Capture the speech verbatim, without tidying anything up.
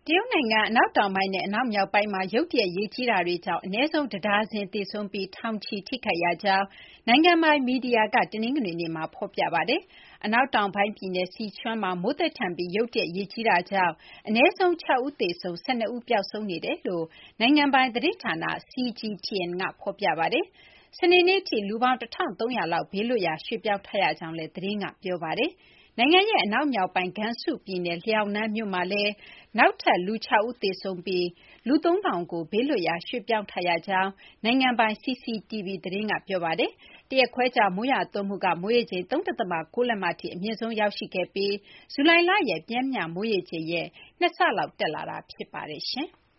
တရုတ်နိုင်ငံအနောက်တောင်ပိုင်းနဲ့အနောက်မြောက်ပိုင်းမှာရုတ်တရက်ရေကြီးတာတွေကြောင့်အနည်းဆုံးတဒါဇင်သေဆုံးပြီးထောင်ချီထိခိုက်ရကြောင်းနိုင်ငံပိုင်မီဒီယာကတနင်္ဂနွေနေ့မှာဖော်ပြပါတယ်။အနောက်တောင်ပိုင်းပြည်နယ် Sichuan မှာမိုးသက်ထန်ပြီးရုတ်တရက်ရေကြီးတာကြောင့်အနည်းဆုံး၆ဦးသေဆုံး၊၁၂ဦးပျောက်ဆုံးနေတယ်လို့နိုင်ငံပိုင်သတင်းဌာန C G T N ကဖော်ပြပါတယ်။စနေနေ့အထိလူပေါင်းတစ်ထောင့်သုံးရာလောက်ဘေးလွတ်ရာရွှေ့ပြောင်းထားရကြောင်းလည်းသတင်းကပြောပါတယ်။နိုင်ငံရဲ့အနောက်မြောက်ပိုင်း Gansu ပြည်နယ် Liaonan မြို့မှာလည်းနောက်ထပ်လူ၆ဦးသေဆုံးပြီးလူသုံးထောင်ကိုဘေးလွတ်ရာရွှေ့ပြောင်းထားရကြောင်းနိုင်ငံပိုင် C C T V သတင်းကပြောပါတယ်။တရက်ခွဲကြာမိုးရွာသွန်းမှုကမိုးရေချိန် ၃ ဒသမ ၉ လက်မထိအမြင့်ဆုံးရောက်ရှိခဲ့ပြီးဇူလိုင်လရဲ့ပျမ်းမျှမိုးရေချိန်ရဲ့နှစ်ဆလောက်တက်လာတာဖြစ်ပါတယ်။